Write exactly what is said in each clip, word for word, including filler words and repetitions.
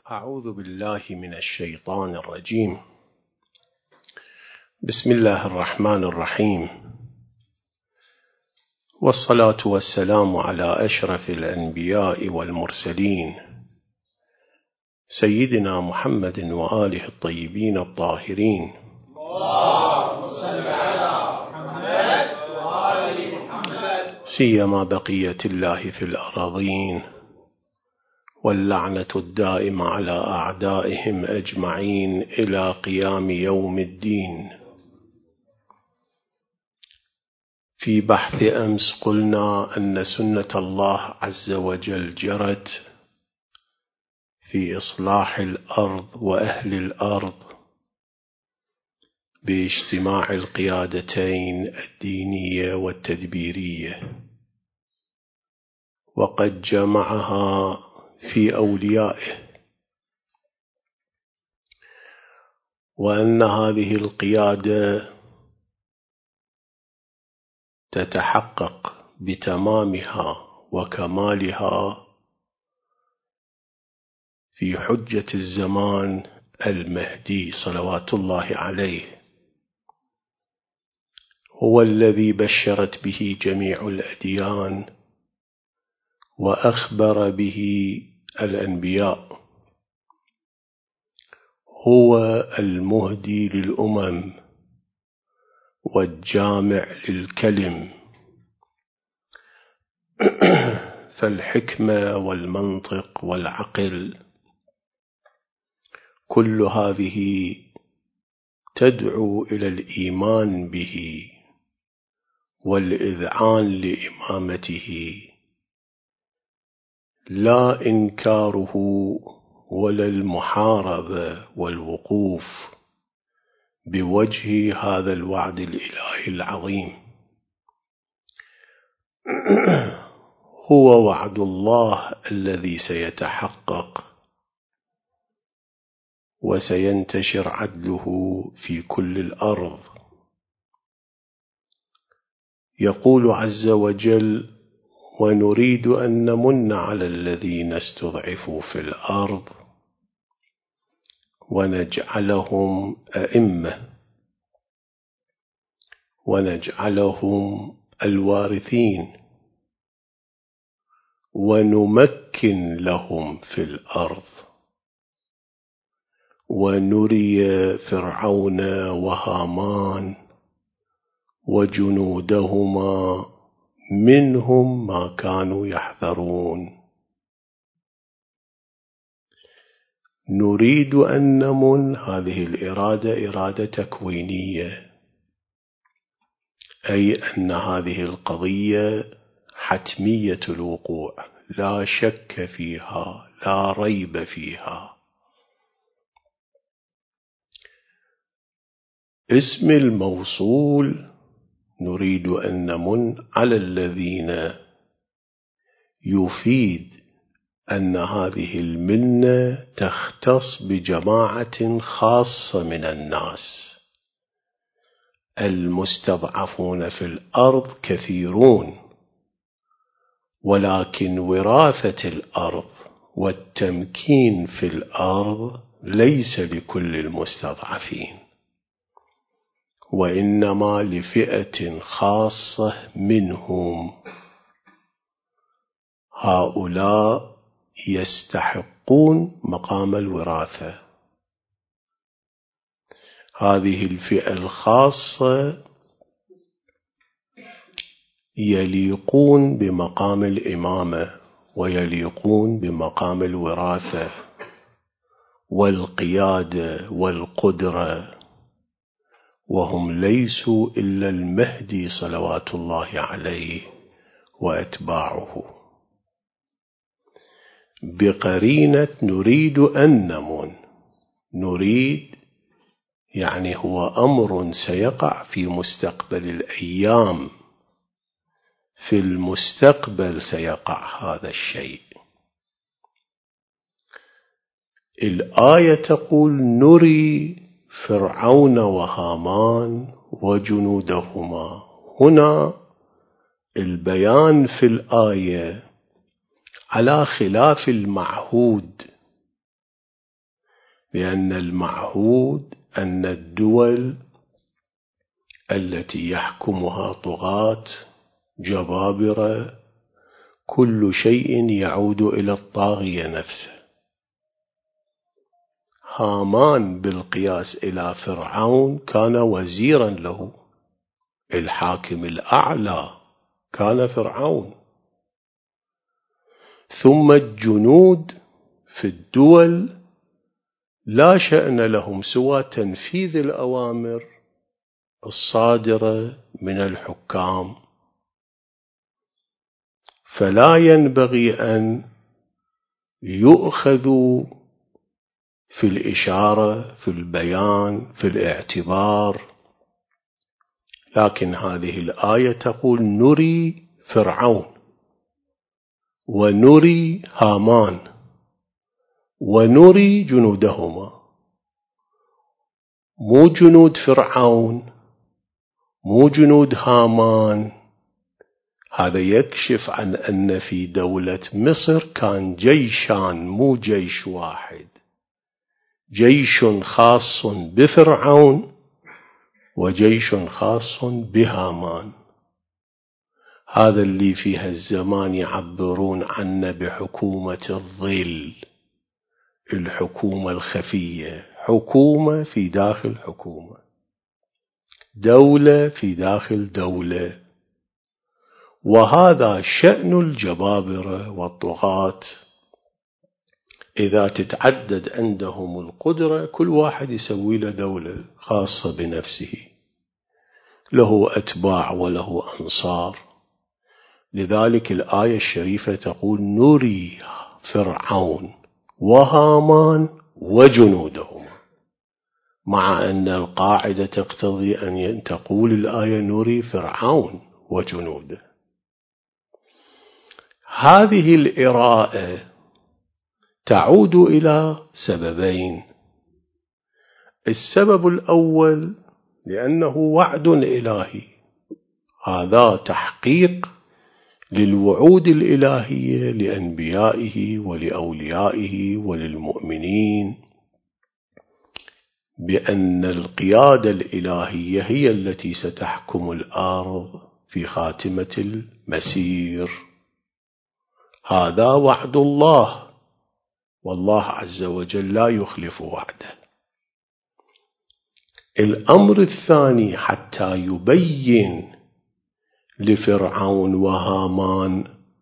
أعوذ بالله من الشيطان الرجيم. بسم الله الرحمن الرحيم، والصلاة والسلام على أشرف الأنبياء والمرسلين سيدنا محمد وآله الطيبين الطاهرين. اللهم صل على محمد وآل محمد. سيما بقية الله في الأراضين، واللعنة الدائمة على أعدائهم أجمعين إلى قيام يوم الدين. في بحث أمس قلنا أن سنة الله عز وجل جرت في إصلاح الأرض وأهل الأرض باجتماع القيادتين الدينية والتدبيرية، وقد جمعها في أوليائه، وأن هذه القيادة تتحقق بتمامها وكمالها في حجة الزمان المهدي صلوات الله عليه، هو الذي بشرت به جميع الأديان وأخبر به الأنبياء. هو المهدي للأمم والجامع للكلم، فالحكمة والمنطق والعقل كل هذه تدعو إلى الإيمان به والإذعان لإمامته، لا إنكاره ولا المحاربة والوقوف بوجه هذا الوعد الإلهي العظيم. هو وعد الله الذي سيتحقق وسينتشر عدله في كل الأرض. يقول عز وجل: ونريد أن نمن على الذين استضعفوا في الأرض ونجعلهم أئمة ونجعلهم الوارثين ونمكن لهم في الأرض ونري فرعون وهامان وجنودهما منهم ما كانوا يحذرون. نريد أن نمن، هذه الإرادة إرادة تكوينية، أي أن هذه القضية حتمية الوقوع، لا شك فيها، لا ريب فيها. اسم الموصول نريد أن نمن على الذين يفيد أن هذه المنة تختص بجماعة خاصة من الناس. المستضعفون في الأرض كثيرون، ولكن وراثة الأرض والتمكين في الأرض ليس لكل المستضعفين، وإنما لفئة خاصة منهم. هؤلاء يستحقون مقام الوراثة. هذه الفئة الخاصة يليقون بمقام الإمامة ويليقون بمقام الوراثة والقيادة والقدرة، وهم ليسوا إلا المهدي صلوات الله عليه وأتباعه. بقرينة نريد أن نمن، نريد يعني هو أمر سيقع في مستقبل الأيام، في المستقبل سيقع هذا الشيء. الآية تقول: نري فرعون وهامان وجنودهما. هنا البيان في الآية على خلاف المعهود لأن المعهود أن الدول التي يحكمها طغاة جبابرة كل شيء يعود إلى الطاغية نفسه. هامان بالقياس إلى فرعون كان وزيرا له، الحاكم الأعلى كان فرعون. ثم الجنود في الدول لا شأن لهم سوى تنفيذ الأوامر الصادرة من الحكام، فلا ينبغي أن يؤخذوا في الإشارة، في البيان، في الاعتبار. لكن هذه الآية تقول نري فرعون ونري هامان ونري جنودهما، مو جنود فرعون مو جنود هامان. هذا يكشف عن أن في دولة مصر كان جيشان مو جيش واحد، جيش خاص بفرعون وجيش خاص بهامان. هذا اللي في هالزمان يعبرون عنه بحكومة الظل، الحكومة الخفية، حكومة في داخل حكومة، دولة في داخل دولة. وهذا شأن الجبابرة والطغاة، إذا تتعدد عندهم القدرة كل واحد يسوي له دولة خاصة بنفسه، له أتباع وله أنصار. لذلك الآية الشريفة تقول نري فرعون وهامان وجنودهما، مع أن القاعدة تقتضي أن تقول الآية نري فرعون وجنوده. هذه الإراءة تعود إلى سببين. السبب الأول لأنه وعد إلهي، هذا تحقيق للوعود الإلهية لأنبيائه ولأوليائه وللمؤمنين، بأن القيادة الإلهية هي التي ستحكم الأرض في خاتمة المسير. هذا وعد الله، والله عز وجل لا يخلف وعده. الأمر الثاني حتى يبين لفرعون وهامان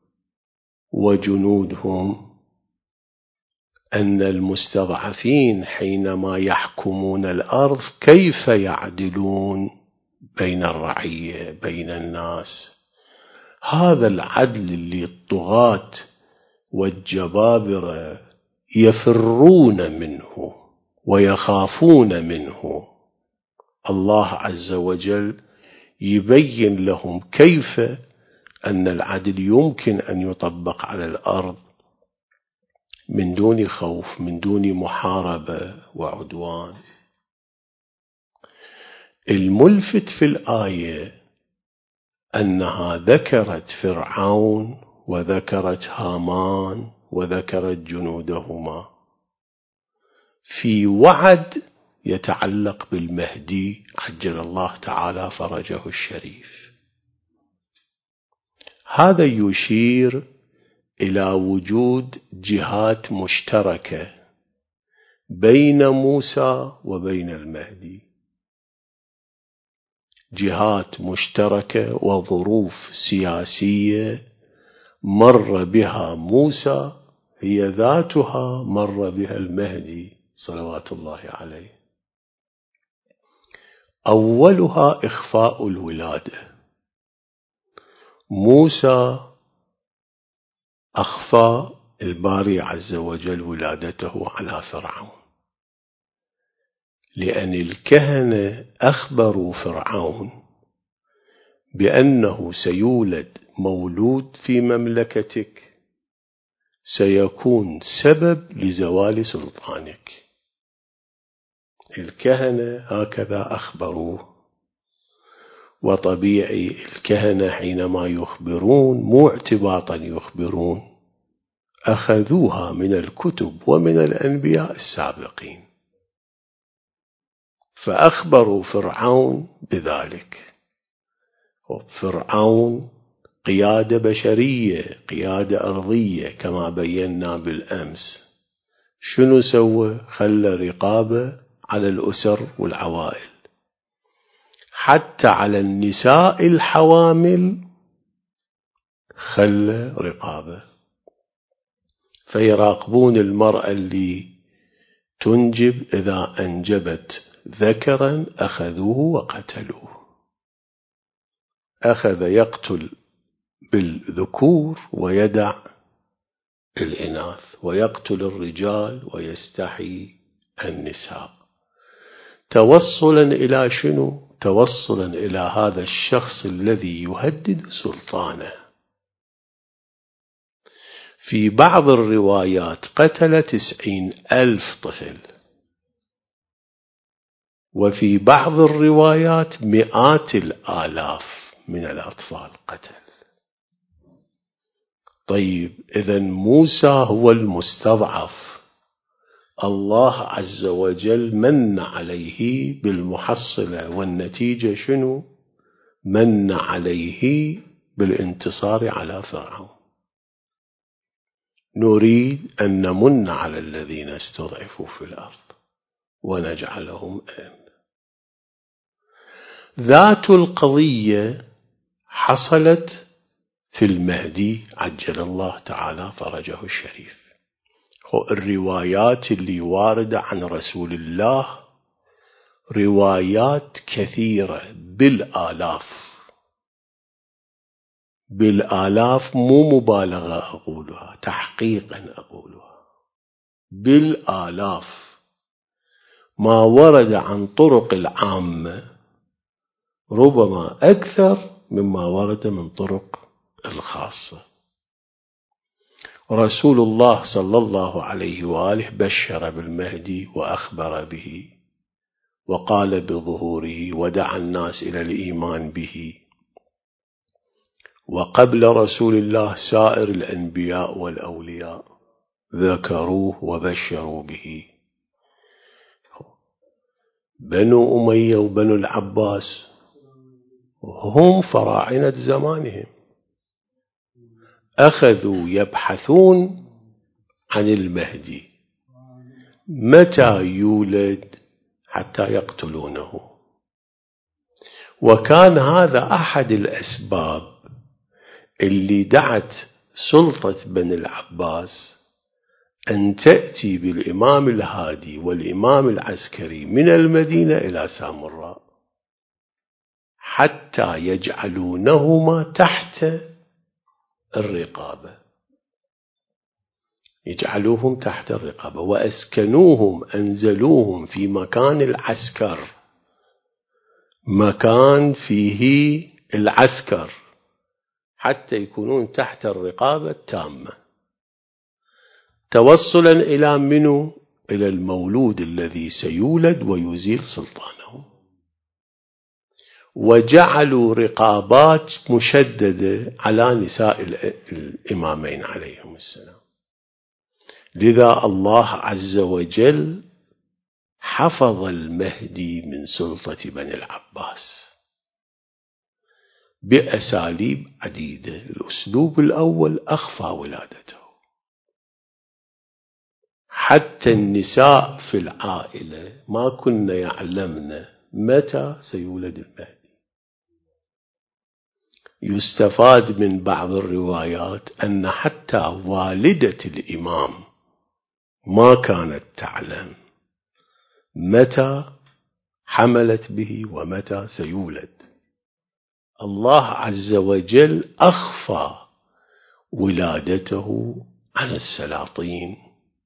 وجنودهم أن المستضعفين حينما يحكمون الأرض كيف يعدلون بين الرعية بين الناس. هذا العدل اللي الطغاة والجبابرة يفرون منه ويخافون منه، الله عز وجل يبين لهم كيف أن العدل يمكن أن يطبق على الأرض من دون خوف، من دون محاربة وعدوان. الملفت في الآية أنها ذكرت فرعون وذكرت هامان وذكرت جنودهما في وعد يتعلق بالمهدي عجل الله تعالى فرجه الشريف. هذا يشير إلى وجود جهات مشتركة بين موسى وبين المهدي، جهات مشتركة وظروف سياسية مر بها موسى هي ذاتها مر بها المهدي صلوات الله عليه. أولها إخفاء الولادة. موسى أخفى الباري عز وجل ولادته على فرعون، لأن الكهنة أخبروا فرعون بأنه سيولد مولود في مملكتك سيكون سبب لزوال سلطانك. الكهنة هكذا أخبروه. وطبيعي الكهنة حينما يخبرون مو اعتباطا يخبرون، أخذوها من الكتب ومن الأنبياء السابقين. فأخبروا فرعون بذلك. فرعون قيادة بشرية، قيادة أرضية كما بينا بالأمس. شنو سوى؟ خلى رقابة على الأسر والعوائل، حتى على النساء الحوامل خلى رقابة، فيراقبون المرأة اللي تنجب، إذا أنجبت ذكرا أخذوه وقتلوه. أخذ يقتل بالذكور ويدع الإناث، ويقتل الرجال ويستحي النساء، توصلا إلى شنو؟ توصلا إلى هذا الشخص الذي يهدد سلطانه. في بعض الروايات قتل تسعين ألف طفل، وفي بعض الروايات مئات الآلاف من الأطفال قتل. طيب إذن موسى هو المستضعف، الله عز وجل من عليه بالمحصلة، والنتيجة شنو؟ من عليه بالانتصار على فرعون. نريد أن نمن على الذين استضعفوا في الأرض ونجعلهم أئمة. ذات القضية حصلت في المهدي عجل الله تعالى فرجه الشريف. الروايات اللي واردة عن رسول الله روايات كثيرة بالآلاف، بالآلاف، مو مبالغة أقولها، تحقيقا أقولها، بالآلاف. ما ورد عن طرق العامة ربما أكثر مما ورد من طرق الخاصة. رسول الله صلى الله عليه وآله بشر بالمهدي وأخبر به، وقال بظهوره، ودعا الناس إلى الإيمان به. وقبل رسول الله سائر الأنبياء والأولياء ذكروه وبشروا به. بنو أمية وبنو العباس هم فراعنة زمانهم، أخذوا يبحثون عن المهدي متى يولد حتى يقتلونه. وكان هذا أحد الأسباب اللي دعت سلطة بني العباس أن تأتي بالإمام الهادي والإمام العسكري من المدينة إلى سامراء، حتى يجعلونهما تحت الرقابة، يجعلوهم تحت الرقابة، وأسكنوهم، أنزلوهم في مكان العسكر، مكان فيه العسكر، حتى يكونون تحت الرقابة التامة، توصلا إلى منو؟ إلى المولود الذي سيولد ويزيل سلطانه. وجعلوا رقابات مشددة على نساء الإمامين عليهم السلام. لذا الله عز وجل حفظ المهدي من سلطة بني العباس بأساليب عديدة. الأسلوب الأول أخفى ولادته، حتى النساء في العائلة ما كن يعلمن متى سيولد المهدي. يستفاد من بعض الروايات أن حتى والدة الإمام ما كانت تعلم متى حملت به ومتى سيولد. الله عز وجل أخفى ولادته عن السلاطين.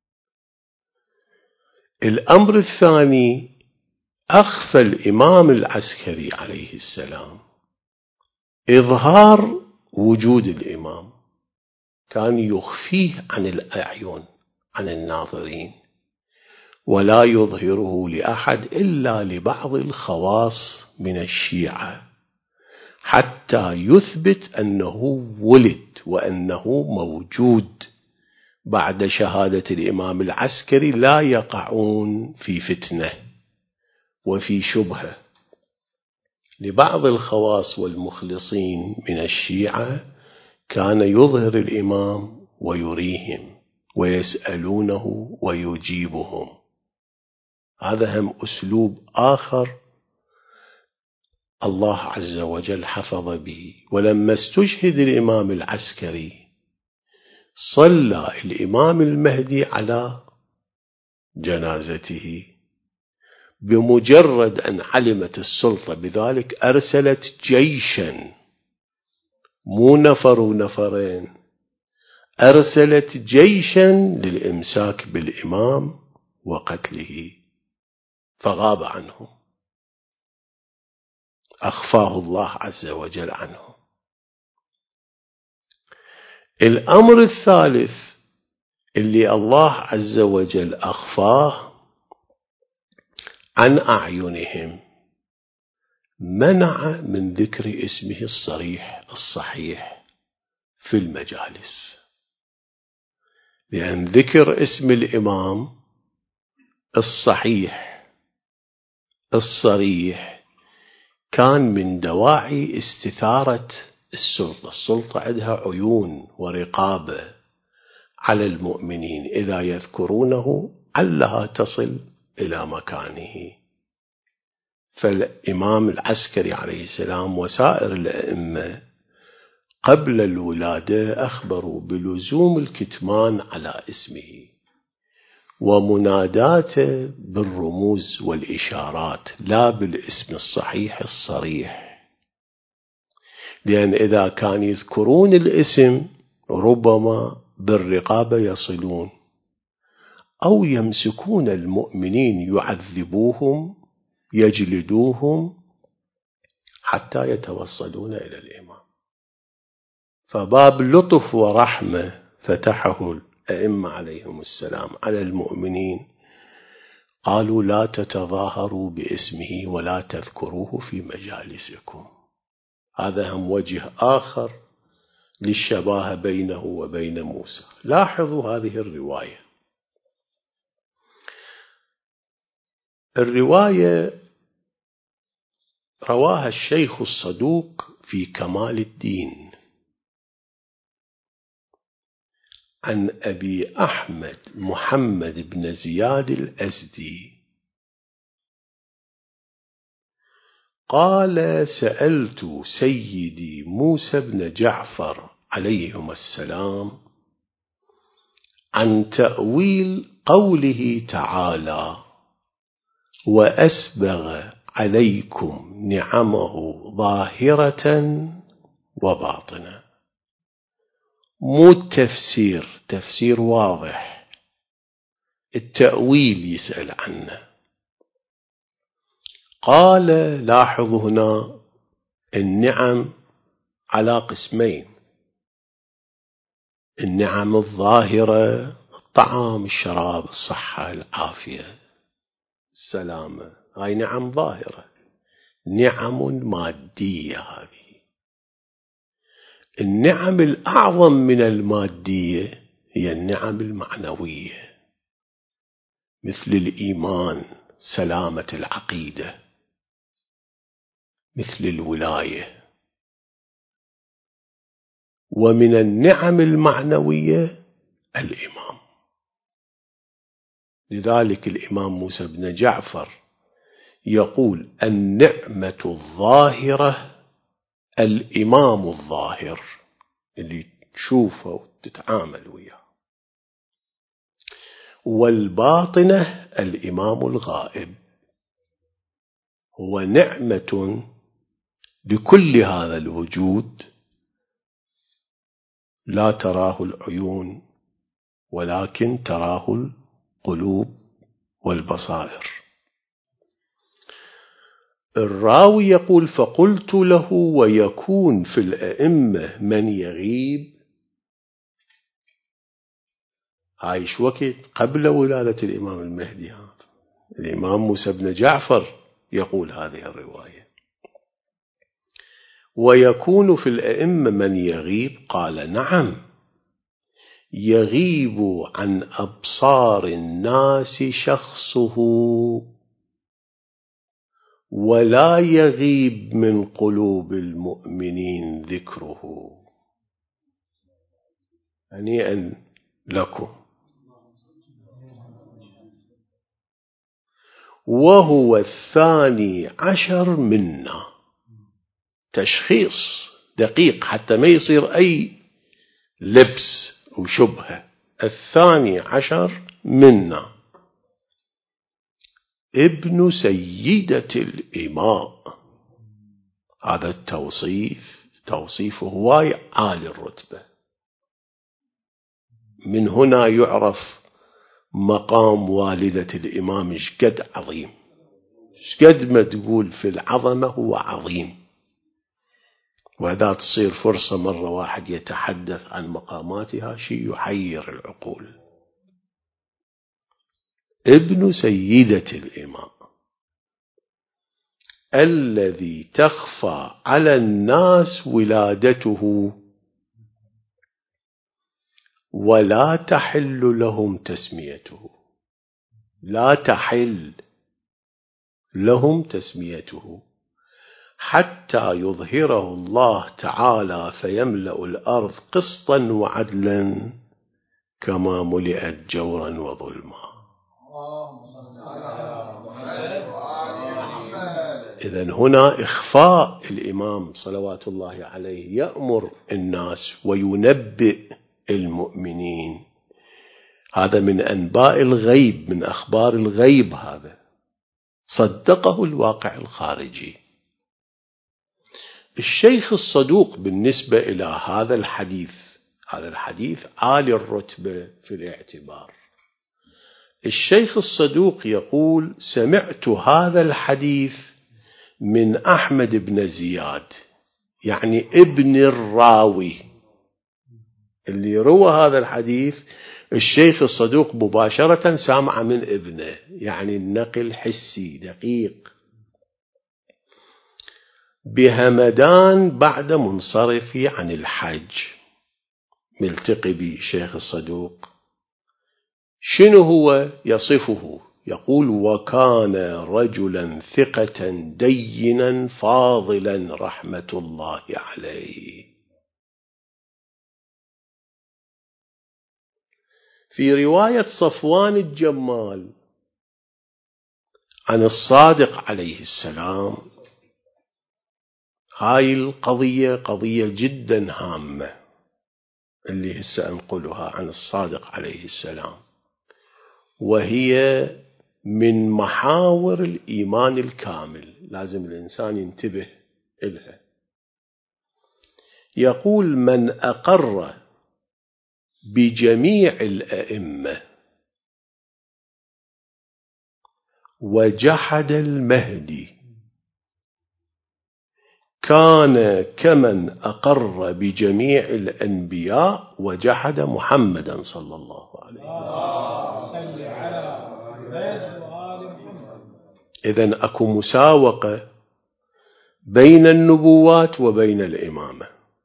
الأمر الثاني، أخفى الإمام العسكري عليه السلام إظهار وجود الإمام، كان يخفيه عن الأعين، عن الناظرين، ولا يظهره لأحد إلا لبعض الخواص من الشيعة، حتى يثبت أنه ولد وأنه موجود. بعد شهادة الإمام العسكري لا يقعون في فتنة وفي شبهة لبعض الخواص والمخلصين من الشيعة كان يظهر الإمام ويريهم ويسألونه ويجيبهم. هذا هم أسلوب آخر الله عز وجل حفظ به. ولما استشهد الإمام العسكري صلى الإمام المهدي على جنازته، بمجرد أن علمت السلطة بذلك أرسلت جيشا، مو نفر ونفرين، أرسلت جيشا للإمساك بالإمام وقتله، فغاب عنهم، أخفاه الله عز وجل عنهم. الأمر الثالث اللي الله عز وجل أخفاه عن أعينهم، منع من ذكر اسمه الصريح الصحيح في المجالس، لأن ذكر اسم الإمام الصحيح الصريح كان من دواعي استثارة السلطة. السلطة عندها عيون ورقابة على المؤمنين، إذا يذكرونه علها تصل إلى مكانه. فالإمام العسكري عليه السلام وسائر الأئمة قبل الولادة أخبروا بلزوم الكتمان على اسمه ومناداته بالرموز والإشارات، لا بالاسم الصحيح الصريح، لأن إذا كان يذكرون الاسم ربما بالرقابة يصلون أو يمسكون المؤمنين يعذبوهم يجلدوهم حتى يتوصلون إلى الإمام. فباب لطف ورحمة فتحه الأئمة عليهم السلام على المؤمنين، قالوا لا تتظاهروا باسمه ولا تذكروه في مجالسكم. هذا هم وجه آخر للشباهة بينه وبين موسى. لاحظوا هذه الرواية. الرواية رواها الشيخ الصدوق في كمال الدين عن أبي أحمد محمد بن زياد الأزدي قال: سألت سيدي موسى بن جعفر عليهما السلام عن تأويل قوله تعالى: وأسبغ عليكم نعمه ظاهرة وباطنة. مو التفسير، تفسير واضح، التأويل يسأل عنه. قال: لاحظ هنا النعم على قسمين: النعم الظاهرة، الطعام الشراب الصحة العافية السلامة، هاي نعم ظاهرة. نعم مادية هذه. النعم الأعظم من المادية هي النعم المعنوية، مثل الإيمان، سلامة العقيدة، مثل الولاية. ومن النعم المعنوية الإمام. لذلك الإمام موسى بن جعفر يقول: النعمة الظاهرة الإمام الظاهر، اللي تشوفه وتتعامل وياه. والباطنة الإمام الغائب. هو نعمة لكل هذا الوجود لا تراه العيون ولكن تراه القلوب والبصائر. الراوي يقول: فقلت له: ويكون في الأئمة من يغيب؟ عايش وقت قبل ولادة الإمام المهدي. الإمام موسى بن جعفر يقول هذه الرواية. ويكون في الأئمة من يغيب؟ قال: نعم، يغيب عن أبصار الناس شخصه. ولا يغيب من قلوب المؤمنين ذكره. هنيئا لكم. وهو الثاني عشر منا. تشخيص دقيق حتى ما يصير أي لبس وشبهة. الثاني عشر منا ابن سيدة الإماء. هذا التوصيف توصيفه هواي عالي الرتبة. من هنا يعرف مقام والدة الإمام شقد عظيم، شقد ما تقول في العظمة هو عظيم. وإذا تصير فرصة مرة واحد يتحدث عن مقاماتها شيء يحير العقول. ابن سيدة الإمام الذي تخفى على الناس ولادته ولا تحل لهم تسميته. لا تحل لهم تسميته حتى يظهره الله تعالى فيملأ الأرض قسطا وعدلا كما ملئت جورا وظلما. إذن هنا إخفاء الإمام صلوات الله عليه يأمر الناس وينبئ المؤمنين. هذا من أنباء الغيب، من أخبار الغيب. هذا صدقه الواقع الخارجي. الشيخ الصدوق بالنسبة إلى هذا الحديث، هذا الحديث عالي الرتبة في الاعتبار. الشيخ الصدوق يقول: سمعت هذا الحديث من أحمد بن زياد، يعني ابن الراوي اللي روى هذا الحديث. الشيخ الصدوق مباشرة سامع من ابنه، يعني النقل حسي دقيق. بهمدان بعد منصرفي عن الحج، ملتقي بالشيخ الصدوق. شنو هو؟ يصفه يقول: وكان رجلا ثقة دينا فاضلا رحمة الله عليه. في رواية صفوان الجمال عن الصادق عليه السلام، هاي القضية قضية جدا هامة اللي هسه أنقلها عن الصادق عليه السلام، وهي من محاور الإيمان الكامل، لازم الإنسان ينتبه إلها. يقول: من أقر بجميع الأئمة وجحد المهدي كان كمن أقر بجميع الأنبياء وجحد محمدا صلى الله عليه وسلم. إذن أكو مساوقة بين النبوات وبين الإمامة.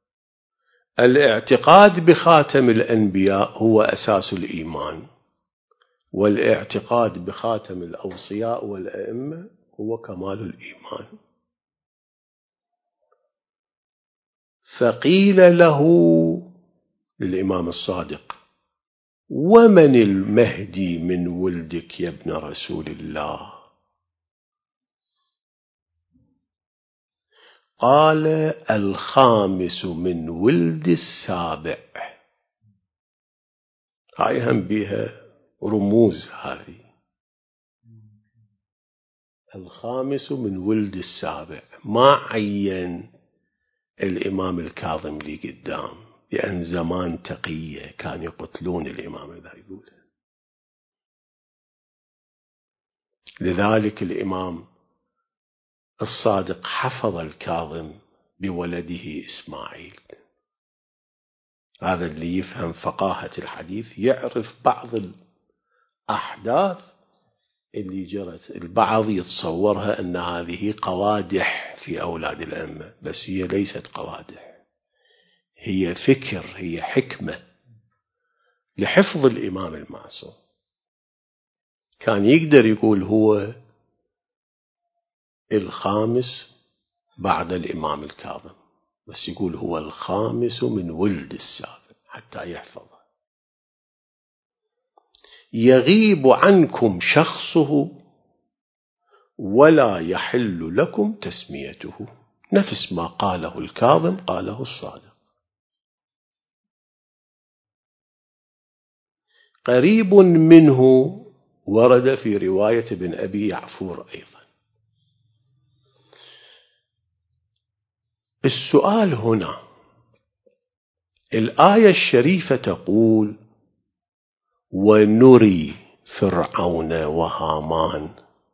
الاعتقاد بخاتم الأنبياء هو أساس الإيمان، والاعتقاد بخاتم الأوصياء والأئمة هو كمال الإيمان. فقيل له للإمام الصادق: ومن المهدي من ولدك يا ابن رسول الله؟ قال: الخامس من ولد السابع. هاي هم بيها رموز. هذه الخامس من ولد السابع ما عين الإمام الكاظم لي قدام، لأن زمان تقية كان يقتلون الإمام إذا يقول. لذلك الإمام الصادق حفظ الكاظم بولده إسماعيل. هذا اللي يفهم فقاهة الحديث يعرف بعض الأحداث اللي جرت. البعض يتصورها أن هذه قوادح في أولاد الأمة، بس هي ليست قوادح، هي فكر، هي حكمة لحفظ الإمام المعصوم. كان يقدر يقول هو الخامس بعد الإمام الكاظم، بس يقول هو الخامس من ولد السابع حتى يحفظه. يغيب عنكم شخصه ولا يحل لكم تسميته، نفس ما قاله الكاظم قاله الصادق. قريب منه ورد في رواية ابن أبي يعفور أيضا. السؤال هنا، الآية الشريفة تقول ونري فرعون وهامان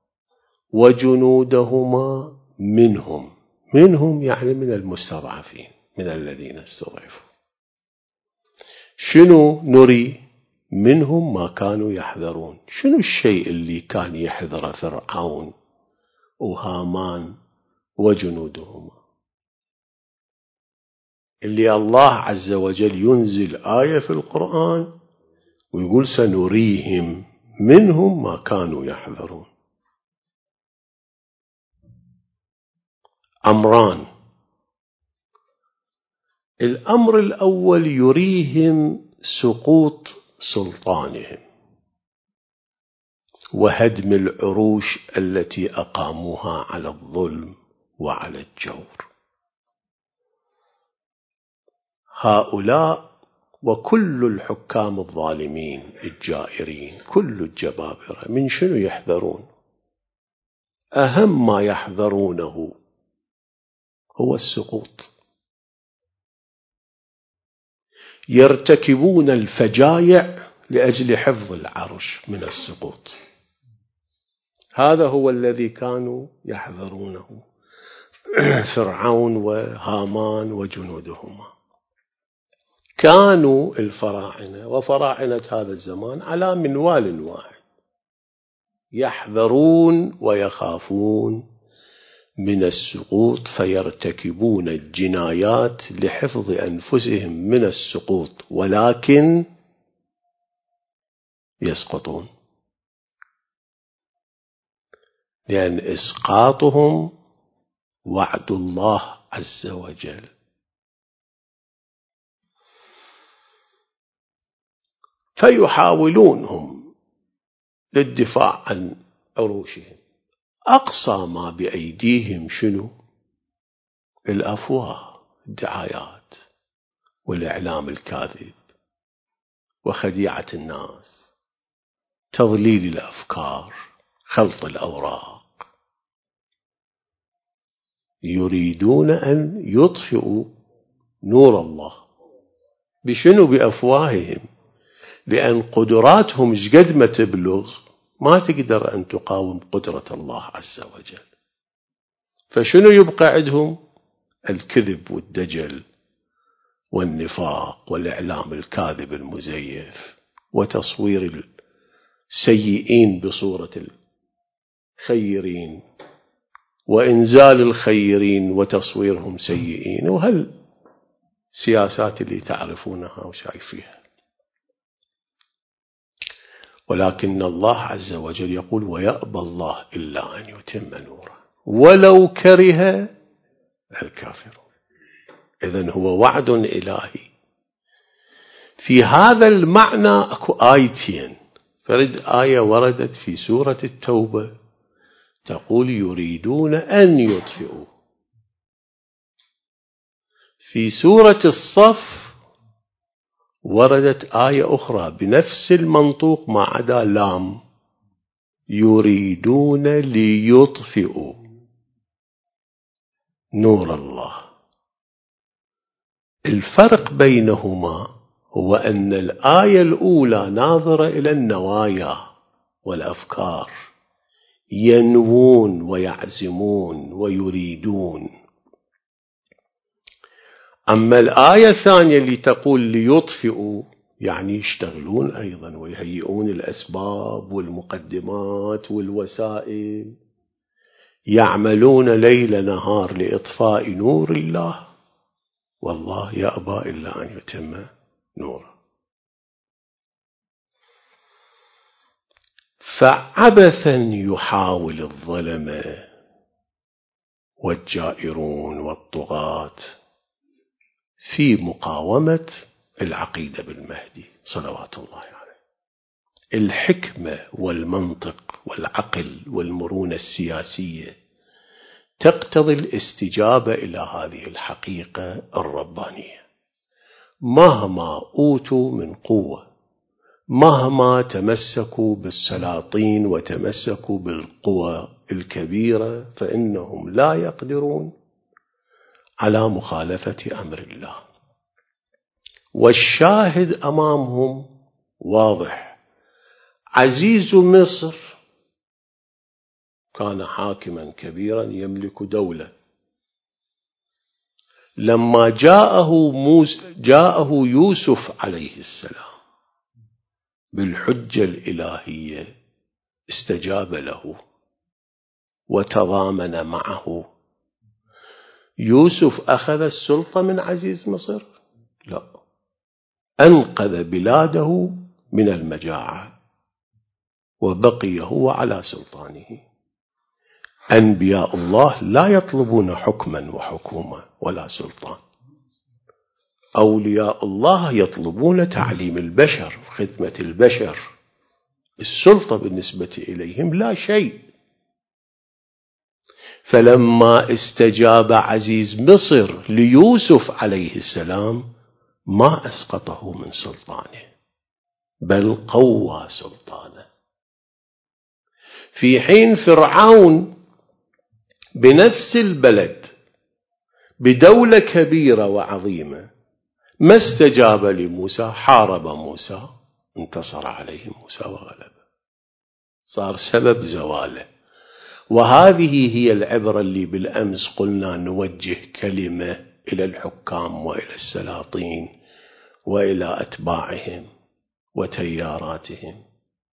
وجنودهما منهم، منهم يعني من المستضعفين، من الذين استضعفوا. شنو نري؟ منهم ما كانوا يحذرون. شنو الشيء اللي كان يحذر فرعون وهامان وجنودهما؟ اللي الله عز وجل ينزل آية في القرآن ويقول سنريهم منهم ما كانوا يحذرون. أمران، الأمر الأول يريهم سقوط سلطانهم وهدم العروش التي أقاموها على الظلم وعلى الجور. هؤلاء وكل الحكام الظالمين الجائرين كل الجبابرة من شنو يحذرون؟ أهم ما يحذرونه هو السقوط. يرتكبون الفجايع لأجل حفظ العرش من السقوط. هذا هو الذي كانوا يحذرونه فرعون وهامان وجنودهما. كانوا الفراعنة وفراعنة هذا الزمان على منوال واحد، يحذرون ويخافون من السقوط فيرتكبون الجنايات لحفظ أنفسهم من السقوط، ولكن يسقطون، لأن إسقاطهم وعد الله عز وجل. فيحاولونهم للدفاع عن عروشهم. أقصى ما بأيديهم شنو؟ الأفواه، الدعايات والإعلام الكاذب وخديعة الناس، تضليل الأفكار، خلط الأوراق. يريدون أن يطفئوا نور الله بشنو؟ بأفواههم، لأن قدراتهم شقد ما تبلغ ما تقدر أن تقاوم قدرة الله عز وجل. فشنو يبقى عندهم؟ الكذب والدجل والنفاق والإعلام الكاذب المزيف وتصوير السيئين بصورة الخيرين وإنزال الخيرين وتصويرهم سيئين، وهل سياسات اللي تعرفونها وشايفيها. ولكن الله عز وجل يقول ويأبى الله إلا أن يتم نوره ولو كره الكافرون. إذن هو وعد إلهي. في هذا المعنى أكو آيتين. فرد آية وردت في سورة التوبة تقول يريدون أن يطفئوا. في سورة الصف وردت آية أخرى بنفس المنطوق ما عدا لام، يريدون ليطفئوا نور الله. الفرق بينهما هو أن الآية الأولى ناظرة إلى النوايا والأفكار، ينوون ويعزمون ويريدون. أما الآية الثانية اللي تقول ليطفئوا يعني يشتغلون أيضا ويهيئون الأسباب والمقدمات والوسائل، يعملون ليل نهار لإطفاء نور الله، والله يأبى إلا أن يتم نوره. فعبثا يحاول الظلمة والجائرون والطغاة في مقاومة العقيدة بالمهدي صلوات الله عليه. الحكمة والمنطق والعقل والمرونة السياسية تقتضي الاستجابة إلى هذه الحقيقة الربانية مهما أوتوا من قوة، مهما تمسكوا بالسلاطين وتمسكوا بالقوى الكبيرة، فإنهم لا يقدرون على مخالفة أمر الله. والشاهد أمامهم واضح. عزيز مصر كان حاكما كبيرا يملك دولة، لما جاءه, موس جاءه يوسف عليه السلام بالحجة الإلهية استجاب له وتضامن معه. يوسف أخذ السلطة من عزيز مصر؟ لا، أنقذ بلاده من المجاعة وبقي هو على سلطانه. أنبياء الله لا يطلبون حكما وحكومة ولا سلطان، أولياء الله يطلبون تعليم البشر وخدمة البشر، السلطة بالنسبة إليهم لا شيء. فلما استجاب عزيز مصر ليوسف عليه السلام ما أسقطه من سلطانه بل قوى سلطانه، في حين فرعون بنفس البلد بدولة كبيرة وعظيمة ما استجاب لموسى، حارب موسى، انتصر عليه موسى وغلبه، صار سبب زواله. وهذه هي العبرة اللي بالأمس قلنا نوجه كلمة إلى الحكام وإلى السلاطين وإلى أتباعهم وتياراتهم.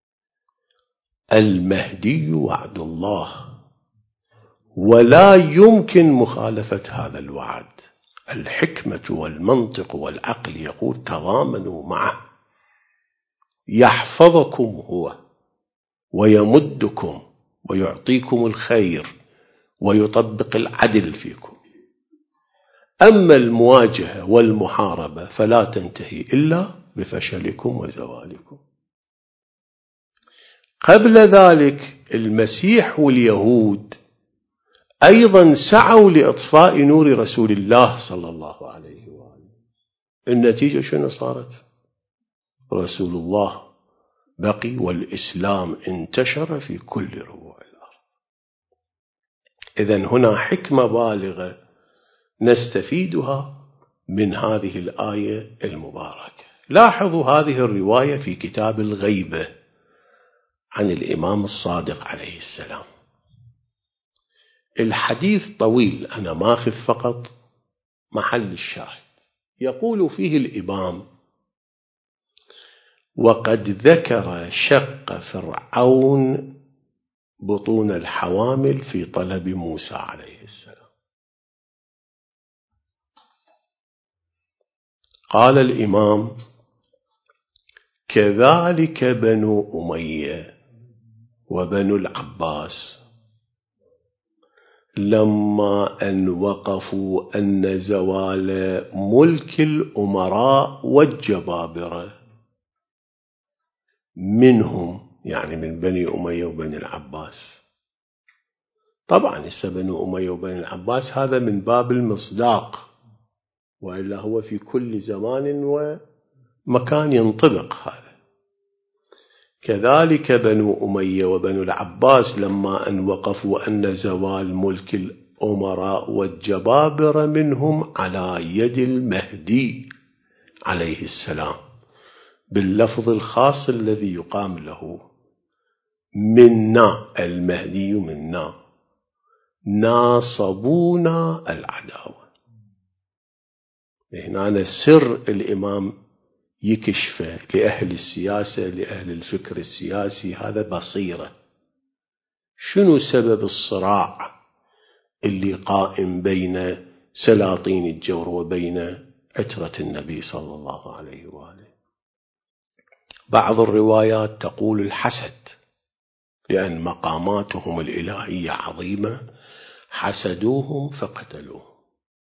المهدي وعد الله ولا يمكن مخالفة هذا الوعد. الحكمة والمنطق والعقل يقول تضامنوا معه، يحفظكم هو ويمدكم ويعطيكم الخير ويطبق العدل فيكم. أما المواجهة والمحاربة فلا تنتهي إلا بفشلكم وزوالكم. قبل ذلك المسيح واليهود أيضا سعوا لإطفاء نور رسول الله صلى الله عليه وآله. النتيجة شنو صارت؟ رسول الله بقي والإسلام انتشر في كل ربوع الأرض. إذن هنا حكمة بالغة نستفيدها من هذه الآية المباركة. لاحظوا هذه الرواية في كتاب الغيبة عن الإمام الصادق عليه السلام. الحديث طويل، أنا ماخذ فقط محل الشاهد. يقول فيه الإمام: وقد ذكر شق فرعون بطون الحوامل في طلب موسى عليه السلام. قال الإمام: كذلك بنو أمية وبنو العباس لما أن وقفوا أن زوال ملك الأمراء والجبابرة منهم، يعني من بني أمية وبني العباس. طبعا هسه بنو أمية وبني العباس هذا من باب المصداق، وإلا هو في كل زمان ومكان ينطبق هذا. كذلك بنو أمية وبنو العباس لما أن وقفوا أن زوال ملك الأمراء والجبابرة منهم على يد المهدي عليه السلام، باللفظ الخاص الذي يقام له: منا، المهدي منا، ناصبونا العداوة. هنا سر الإمام يكشفه لأهل السياسة، لأهل الفكر السياسي، هذا بصيرة. شنو سبب الصراع اللي قائم بين سلاطين الجور وبين عترة النبي صلى الله عليه وآله؟ بعض الروايات تقول الحسد، لأن مقاماتهم الإلهية عظيمة، حسدوهم فقتلوهم.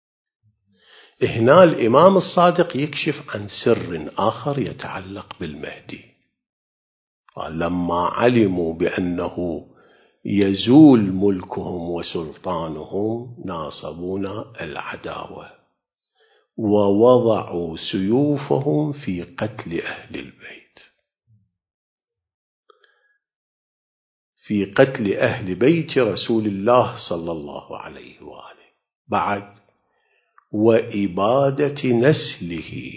هنا الإمام الصادق يكشف عن سر آخر يتعلق بالمهدي. لما علموا بأنه يزول ملكهم وسلطانهم ناصبون العداوة ووضعوا سيوفهم في قتل أهل البيت، في قتل أهل بيت رسول الله صلى الله عليه وآله، بعد وإبادة نسله،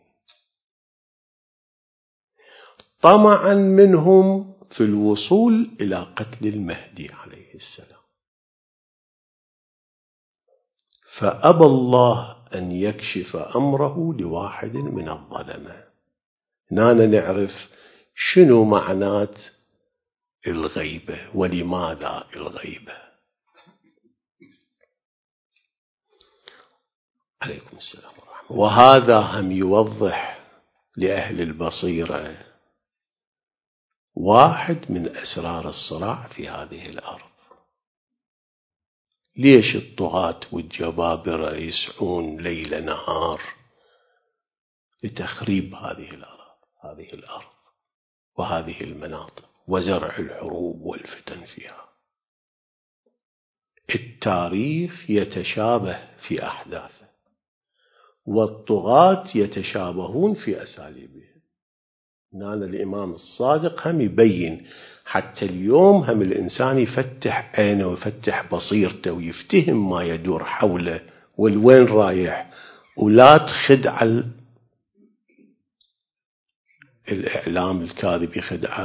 طمعا منهم في الوصول إلى قتل المهدي عليه السلام. فأبى الله أن يكشف أمره لواحد من الظلمة. هنا نعرف شنو معنات الغيبة ولماذا الغيبة. عليكم السلام ورحمة. وهذا هم يوضح لأهل البصيرة واحد من أسرار الصراع في هذه الأرض. ليش الطغاة والجبابرة يسعون ليل نهار لتخريب هذه الأرض هذه الأرض وهذه المناطق وزرع الحروب والفتن فيها؟ التاريخ يتشابه في أحداثه، والطغاة يتشابهون في أساليبهم. هنا الإمام الصادق هم يبين حتى اليوم هم الإنسان يفتح عينه ويفتح بصيرته ويفتهم ما يدور حوله والوين رايح، ولا تخدع الإعلام الكاذب يخدعه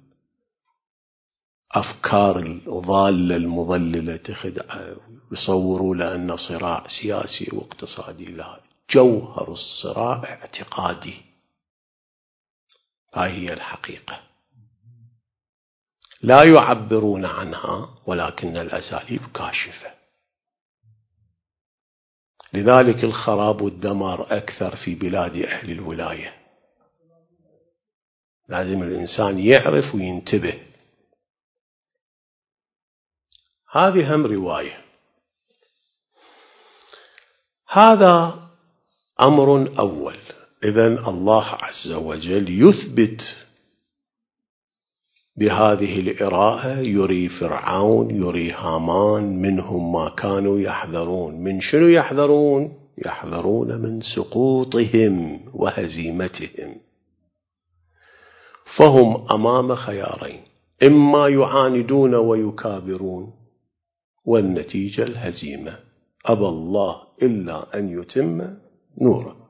والأفكار الضالة المضللة تخدعه ويصوروا لأن صراع سياسي واقتصادي. لا، جوهر الصراع اعتقادي. هاي هي الحقيقة، لا يعبرون عنها ولكن الأساليب كاشفة. لذلك الخراب والدمار أكثر في بلاد أهل الولاية. لازم الإنسان يعرف وينتبه. هذه هم رواية. هذا أمر أول. إذن الله عز وجل يثبت بهذه الإراءة، يري فرعون يري هامان منهم ما كانوا يحذرون. من شنو يحذرون؟ يحذرون من سقوطهم وهزيمتهم. فهم أمام خيارين: إما يعاندون ويكابرون والنتيجة الهزيمة، أبى الله إلا أن يتم نوره،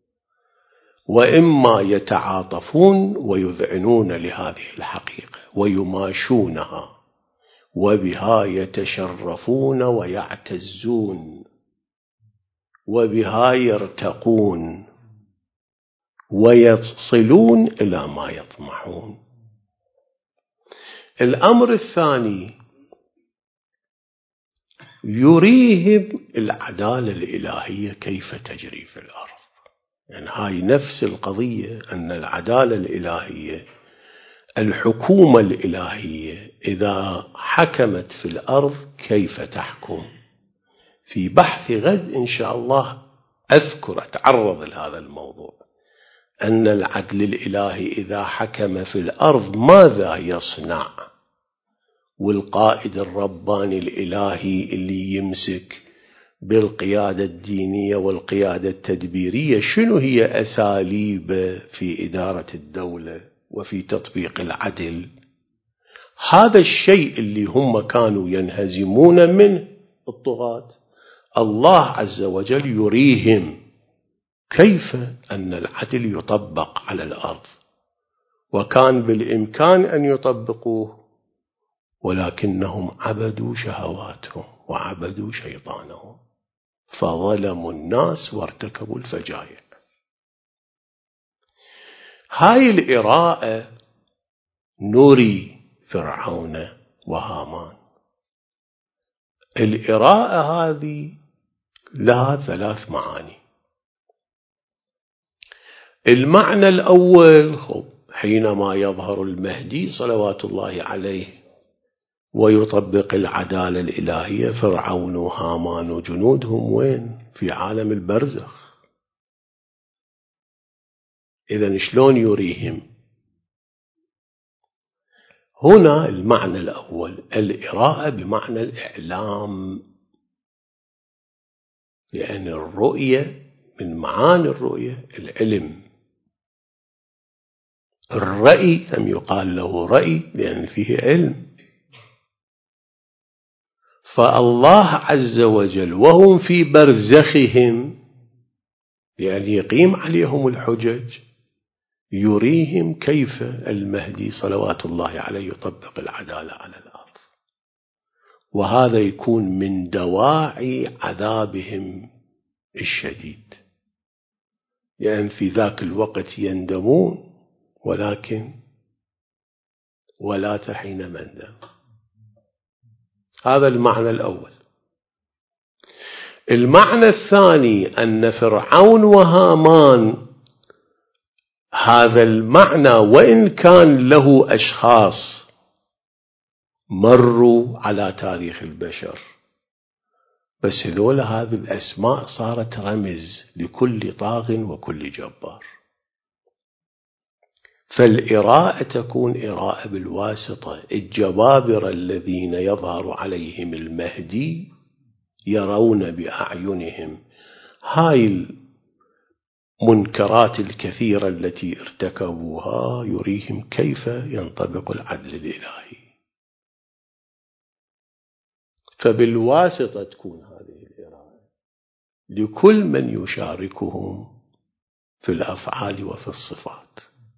وإما يتعاطفون ويذعنون لهذه الحقيقة ويماشونها وبها يتشرفون ويعتزون وبها يرتقون ويصلون إلى ما يطمحون. الأمر الثاني يريهم العدالة الإلهية كيف تجري في الأرض. يعني هاي نفس القضية، أن العدالة الإلهية الحكومة الإلهية إذا حكمت في الأرض كيف تحكم. في بحث غد إن شاء الله أذكر أتعرض لهذا الموضوع، أن العدل الإلهي إذا حكم في الأرض ماذا يصنع، والقائد الرباني الإلهي اللي يمسك بالقيادة الدينية والقيادة التدبيرية شنو هي أساليب في إدارة الدولة وفي تطبيق العدل. هذا الشيء اللي هم كانوا ينهزمون منه الطغاة، الله عز وجل يريهم كيف أن العدل يطبق على الأرض، وكان بالإمكان أن يطبقوه ولكنهم عبدوا شهواتهم وعبدوا شيطانهم فظلموا الناس وارتكبوا الفجائع. هاي الإراءة نوري فرعون وهامان. الإراءة هذه لها ثلاث معاني. المعنى الأول، حينما يظهر المهدي صلوات الله عليه ويطبق العدالة الإلهية. فرعون وهامان وجنودهم وين؟ في عالم البرزخ. إذن شلون يريهم؟ هنا المعنى الأول الإراءة بمعنى الإعلام، لأن الرؤية من معاني الرؤية العلم. الرأي لم يقال له رأي لأن فيه علم. فالله عز وجل وهم في برزخهم، يعني يقيم عليهم الحجج، يريهم كيف المهدي صلوات الله عليه يطبق العدالة على الأرض. وهذا يكون من دواعي عذابهم الشديد، لأن في ذاك الوقت يندمون ولكن ولا تحين مندم. هذا المعنى الأول. المعنى الثاني أن فرعون وهامان، هذا المعنى وإن كان له أشخاص مروا على تاريخ البشر، بس هذول هذه الأسماء صارت رمز لكل طاغ وكل جبار. فالإراءة تكون إراءة بالواسطة. الجبابرة الذين يظهر عليهم المهدي يرون بأعينهم هاي المنكرات الكثيرة التي ارتكبوها، يريهم كيف ينطبق العدل الإلهي. فبالواسطة تكون هذه الإراءة لكل من يشاركهم في الأفعال وفي الصفات.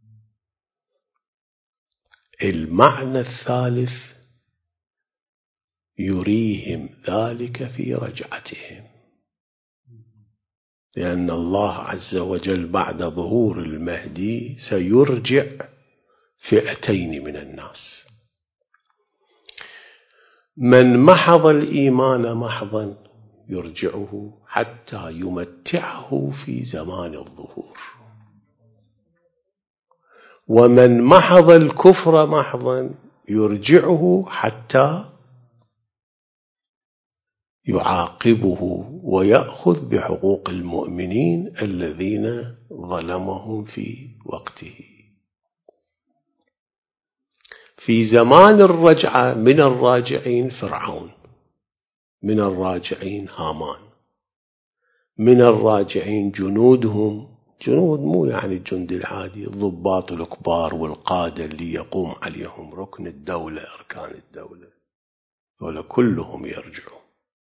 المعنى الثالث يريهم ذلك في رجعتهم، لأن الله عز وجل بعد ظهور المهدي سيرجع فئتين من الناس: من محض الإيمان محضا يرجعه حتى يمتعه في زمان الظهور، ومن محض الكفر محضا يرجعه حتى يعاقبه ويأخذ بحقوق المؤمنين الذين ظلمهم في وقته. في زمان الرجعة من الراجعين فرعون، من الراجعين هامان، من الراجعين جنودهم، جنود مو يعني الجند العادي، الضباط الكبار والقادة اللي يقوم عليهم ركن الدولة، أركان الدولة، ولا كلهم يرجعون.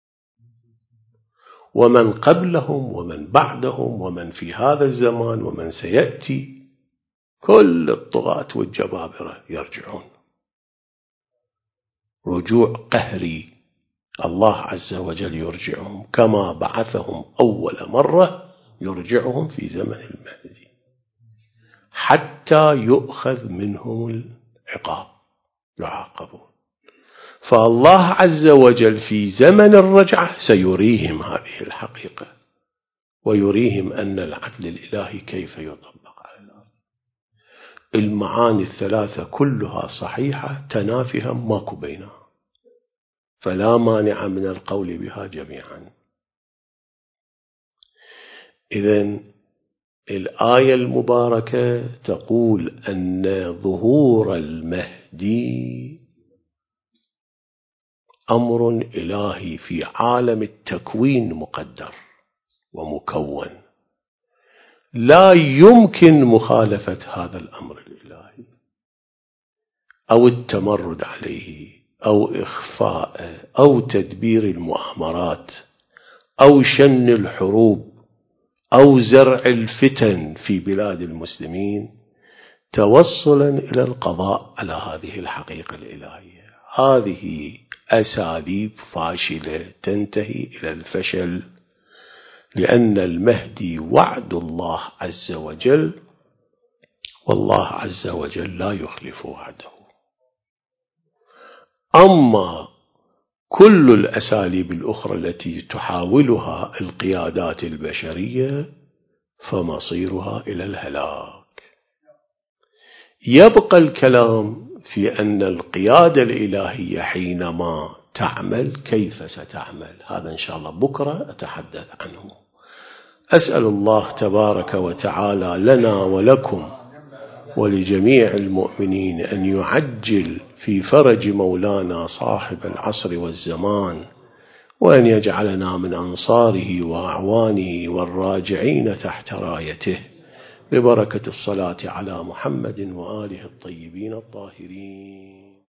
ومن قبلهم ومن بعدهم ومن في هذا الزمان ومن سيأتي، كل الطغاة والجبابرة يرجعون رجوع قهري. الله عز وجل يرجعهم كما بعثهم أول مرة، يرجعهم في زمن المهدي حتى يؤخذ منهم العقاب، يعاقبون. فالله عز وجل في زمن الرجعة سيريهم هذه الحقيقة، ويريهم أن العدل الإلهي كيف يطبق على الأرض. المعاني الثلاثة كلها صحيحة تنافها ماكو بينها، فلا مانع من القول بها جميعا. إذن الآية المباركة تقول أن ظهور المهدي أمر إلهي في عالم التكوين مقدر ومكون، لا يمكن مخالفة هذا الأمر الإلهي أو التمرد عليه أو إخفاء أو تدبير المؤامرات أو شن الحروب أو زرع الفتن في بلاد المسلمين توصلا إلى القضاء على هذه الحقيقة الإلهية. هذه أساليب فاشلة تنتهي إلى الفشل، لأن المهدي وعد الله عز وجل، والله عز وجل لا يخلف وعده. أما كل الأساليب الأخرى التي تحاولها القيادات البشرية فمصيرها إلى الهلاك. يبقى الكلام في أن القيادة الإلهية حينما تعمل كيف ستعمل، هذا إن شاء الله بكرة أتحدث عنه. أسأل الله تبارك وتعالى لنا ولكم ولجميع المؤمنين أن يعجل في فرج مولانا صاحب العصر والزمان، وأن يجعلنا من أنصاره وأعوانه والراجعين تحت رايته، ببركة الصلاة على محمد وآله الطيبين الطاهرين.